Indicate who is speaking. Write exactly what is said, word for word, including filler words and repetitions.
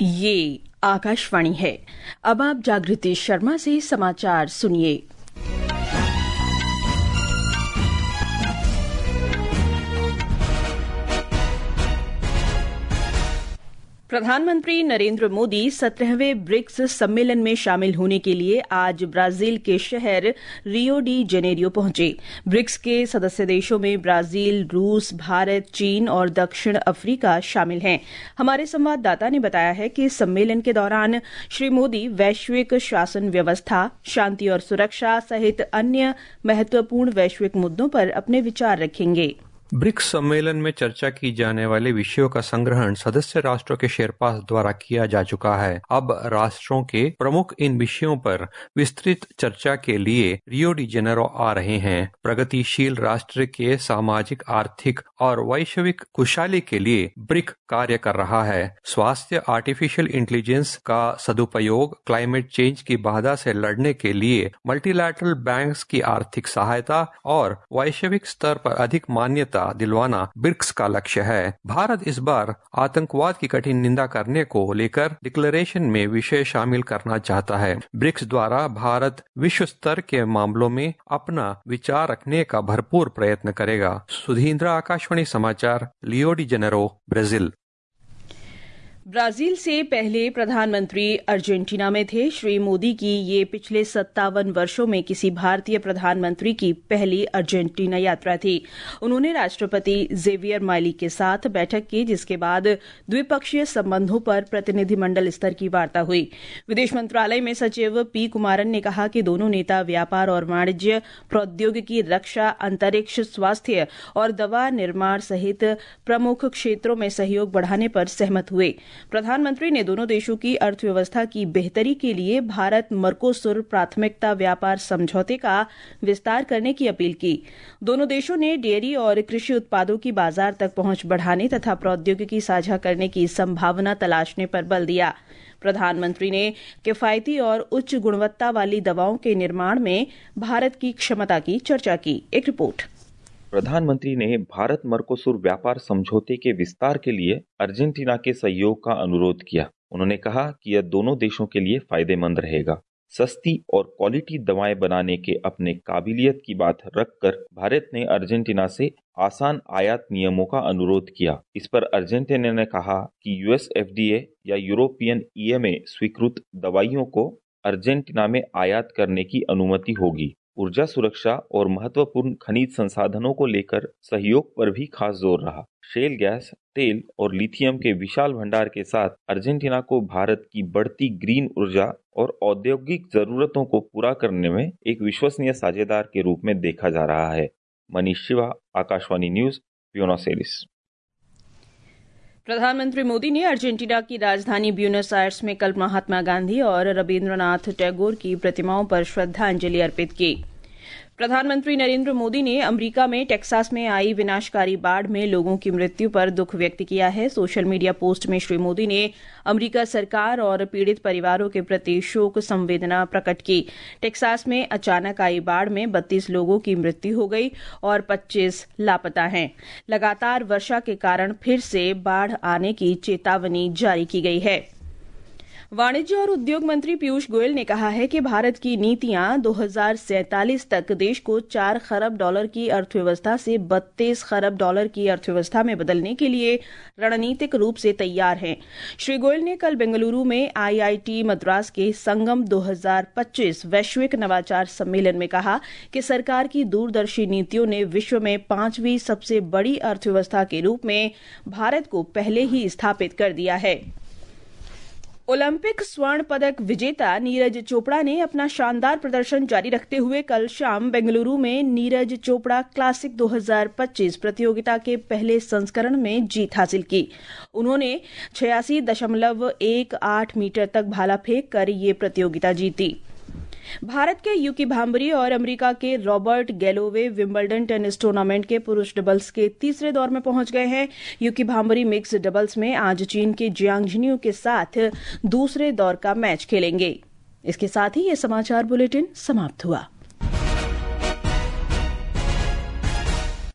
Speaker 1: ये आकाशवाणी है। अब आप जागृति शर्मा से समाचार सुनिए। प्रधानमंत्री नरेंद्र मोदी सत्रहवें ब्रिक्स सम्मेलन में शामिल होने के लिए आज ब्राजील के शहर रियो डी जेनेरियो पहुंचे। ब्रिक्स के सदस्य देशों में ब्राजील, रूस, भारत, चीन और दक्षिण अफ्रीका शामिल हैं। हमारे संवाददाता ने बताया है कि सम्मेलन के दौरान श्री मोदी वैश्विक शासन व्यवस्था, शांति और सुरक्षा सहित अन्य महत्वपूर्ण वैश्विक मुद्दों पर अपने विचार रखेंगे।
Speaker 2: ब्रिक्स सम्मेलन में चर्चा की जाने वाले विषयों का संग्रहण सदस्य राष्ट्रों के शेरपास द्वारा किया जा चुका है। अब राष्ट्रों के प्रमुख इन विषयों पर विस्तृत चर्चा के लिए रियो डी जेनेरो आ रहे हैं। प्रगतिशील राष्ट्र के सामाजिक, आर्थिक और वैश्विक खुशहाली के लिए ब्रिक कार्य कर रहा है। स्वास्थ्य, आर्टिफिशियल इंटेलिजेंस का सदुपयोग, क्लाइमेट चेंज की बाधा से लड़ने के लिए मल्टीलैटरल बैंक्स की आर्थिक सहायता और वैश्विक स्तर पर अधिक मान्यता दिलवाना ब्रिक्स का लक्ष्य है। भारत इस बार आतंकवाद की कठिन निंदा करने को लेकर डिक्लेरेशन में विषय शामिल करना चाहता है। ब्रिक्स द्वारा भारत विश्व स्तर के मामलों में अपना विचार रखने का भरपूर प्रयत्न करेगा। सुधींद्रा, आकाशवाणी समाचार, Rio de Janeiro, Brazil.
Speaker 1: Brazil से पहले प्रधानमंत्री अर्जेंटीना में थे। श्री मोदी की ये पिछले सत्तावन वर्षों में किसी भारतीय प्रधानमंत्री की पहली अर्जेंटीना यात्रा थी। उन्होंने राष्ट्रपति जेवियर माइली के साथ बैठक की, जिसके बाद द्विपक्षीय संबंधों पर प्रतिनिधिमंडल स्तर की वार्ता हुई। विदेश मंत्रालय में सचिव पी कुमारन ने कहा कि दोनों नेता व्यापार और वाणिज्य, प्रौद्योगिकी, रक्षा, अंतरिक्ष, स्वास्थ्य और दवा निर्माण सहित प्रमुख क्षेत्रों में सहयोग बढ़ाने पर सहमत हुए। प्रधानमंत्री ने दोनों देशों की अर्थव्यवस्था की बेहतरी के लिए भारत मर्कोसुर प्राथमिकता व्यापार समझौते का विस्तार करने की अपील की। दोनों देशों ने डेयरी और कृषि उत्पादों की बाजार तक पहुंच बढ़ाने तथा प्रौद्योगिकी साझा करने की संभावना तलाशने पर बल दिया। प्रधानमंत्री ने किफायती और उच्च गुणवत्ता वाली दवाओं के निर्माण में भारत की क्षमता की चर्चा की। एक रिपोर्ट।
Speaker 3: प्रधानमंत्री ने भारत मर्कोसुर व्यापार समझौते के विस्तार के लिए अर्जेंटीना के सहयोग का अनुरोध किया। उन्होंने कहा कि यह दोनों देशों के लिए फायदेमंद रहेगा। सस्ती और क्वालिटी दवाएं बनाने के अपने काबिलियत की बात रखकर भारत ने अर्जेंटीना से आसान आयात नियमों का अनुरोध किया। इस पर अर्जेंटीना ने कहा कि यूएस एफडीए या यूरोपियन ईएमए स्वीकृत दवाइयों को अर्जेंटीना में आयात करने की अनुमति होगी। ऊर्जा सुरक्षा और महत्वपूर्ण खनिज संसाधनों को लेकर सहयोग पर भी खास जोर रहा। शेल गैस, तेल और लिथियम के विशाल भंडार के साथ अर्जेंटीना को भारत की बढ़ती ग्रीन ऊर्जा और औद्योगिक जरूरतों को पूरा करने में एक विश्वसनीय साझेदार के रूप में देखा जा रहा है। Manish Shiva, Akashvani news, Buenos Aires.
Speaker 1: प्रधानमंत्री मोदी ने अर्जेंटीना की राजधानी ब्यूनस आयर्स में कल महात्मा गांधी और रविंद्रनाथ टैगोर की प्रतिमाओं पर श्रद्धांजलि अर्पित की। प्रधानमंत्री नरेंद्र मोदी ने अमेरिका में टेक्सास में आई विनाशकारी बाढ़ में लोगों की मृत्यु पर दुख व्यक्त किया है। सोशल मीडिया पोस्ट में श्री मोदी ने अमेरिका सरकार और पीड़ित परिवारों के प्रति शोक संवेदना प्रकट की। टेक्सास में अचानक आई बाढ़ में बत्तीस लोगों की मृत्यु हो गई और पच्चीस लापता हैं। लगातार वर्षा के कारण फिर से बाढ़ आने की चेतावनी जारी की गई है। वाणिज्य और उद्योग मंत्री पीयूष गोयल ने कहा है कि भारत की नीतियां दो हज़ार सैंतालीस तक देश को चार खरब डॉलर की अर्थव्यवस्था से बत्तीस खरब डॉलर की अर्थव्यवस्था में बदलने के लिए रणनीतिक रूप से तैयार हैं। श्री गोयल ने कल बेंगलुरु में आईआईटी मद्रास के संगम दो हज़ार पच्चीस वैश्विक नवाचार सम्मेलन में कहा कि सरकार की दूरदर्शी नीतियों ने विश्व में पांचवीं सबसे बड़ी अर्थव्यवस्था के रूप में भारत को पहले ही स्थापित कर दिया है। ओलंपिक स्वर्ण पदक विजेता नीरज चोपड़ा ने अपना शानदार प्रदर्शन जारी रखते हुए कल शाम बेंगलुरु में नीरज चोपड़ा क्लासिक दो हज़ार पच्चीस प्रतियोगिता के पहले संस्करण में जीत हासिल की। उन्होंने छियासी दशमलव एक आठ मीटर तक भाला फेंक कर ये प्रतियोगिता जीती। भारत के यूकी भांबरी और अमेरिका के Robert Galloway Wimbledon tennis tournament के पुरुष डबल्स के तीसरे दौर में पहुंच गए हैं। यूकी भांबरी मिक्स डबल्स में आज चीन के जियांग जिनियो के साथ दूसरे दौर का मैच खेलेंगे। इसके साथ ही ये समाचार बुलेटिन समाप्त हुआ।